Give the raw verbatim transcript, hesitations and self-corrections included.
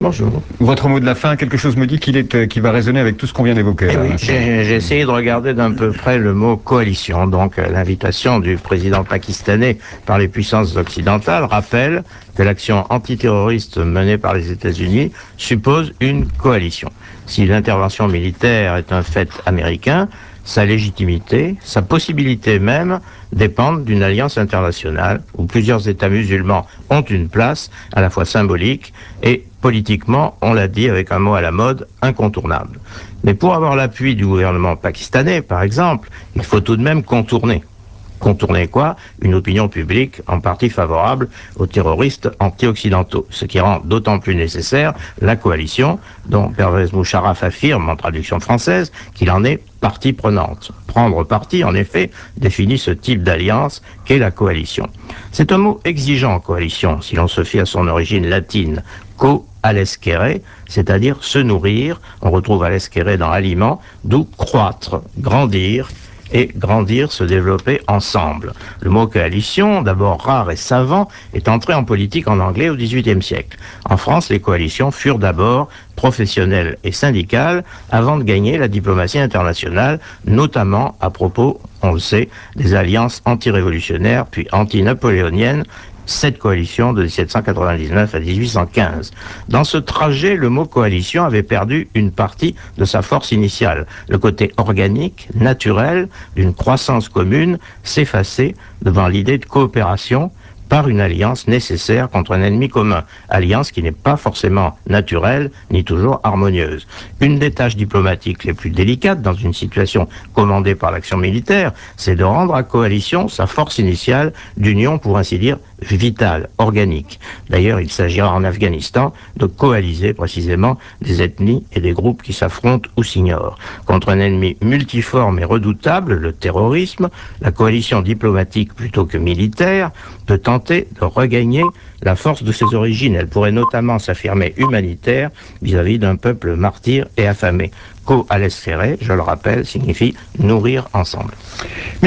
Bonjour. Votre mot de la fin, quelque chose me dit qu'il est, euh, qu'il va résonner avec tout ce qu'on vient d'évoquer. Eh là, oui, hein. j'ai j'ai essayé de regarder d'un peu près le mot coalition. Donc, euh, l'invitation du président pakistanais par les puissances occidentales rappelle que l'action antiterroriste menée par les États-Unis suppose une coalition. Si l'intervention militaire est un fait américain, sa légitimité, sa possibilité même dépendent d'une alliance internationale où plusieurs États musulmans ont une place à la fois symbolique et politiquement, on l'a dit avec un mot à la mode, incontournable. Mais pour avoir l'appui du gouvernement pakistanais, par exemple, il faut tout de même contourner. Contourner quoi? Une opinion publique en partie favorable aux terroristes anti-occidentaux, ce qui rend d'autant plus nécessaire la coalition dont Pervez Moucharaf affirme, en traduction française, qu'il en est partie prenante. Prendre parti, en effet, définit ce type d'alliance qu'est la coalition. C'est un mot exigeant, coalition, si l'on se fie à son origine latine, co alescere, c'est-à-dire se nourrir. On retrouve alescere dans aliment, d'où croître, grandir, et grandir, se développer ensemble. Le mot coalition, d'abord rare et savant, est entré en politique en anglais au dix-huitième siècle. En France, les coalitions furent d'abord professionnelles et syndicales avant de gagner la diplomatie internationale, notamment à propos, on le sait, des alliances anti-révolutionnaires puis anti-napoléoniennes, cette coalition de dix-sept cent quatre-vingt-dix-neuf à dix-huit cent quinze. Dans ce trajet, le mot coalition avait perdu une partie de sa force initiale. Le côté organique, naturel, d'une croissance commune s'effaçait devant l'idée de coopération par une alliance nécessaire contre un ennemi commun. Alliance qui n'est pas forcément naturelle, ni toujours harmonieuse. Une des tâches diplomatiques les plus délicates dans une situation commandée par l'action militaire, c'est de rendre à coalition sa force initiale d'union, pour ainsi dire, vitale, organique. D'ailleurs, il s'agira en Afghanistan de coaliser précisément des ethnies et des groupes qui s'affrontent ou s'ignorent. Contre un ennemi multiforme et redoutable, le terrorisme, la coalition diplomatique plutôt que militaire peut tenter de regagner la force de ses origines. Elle pourrait notamment s'affirmer humanitaire vis-à-vis d'un peuple martyr et affamé. Co-alescere, je le rappelle, signifie nourrir ensemble.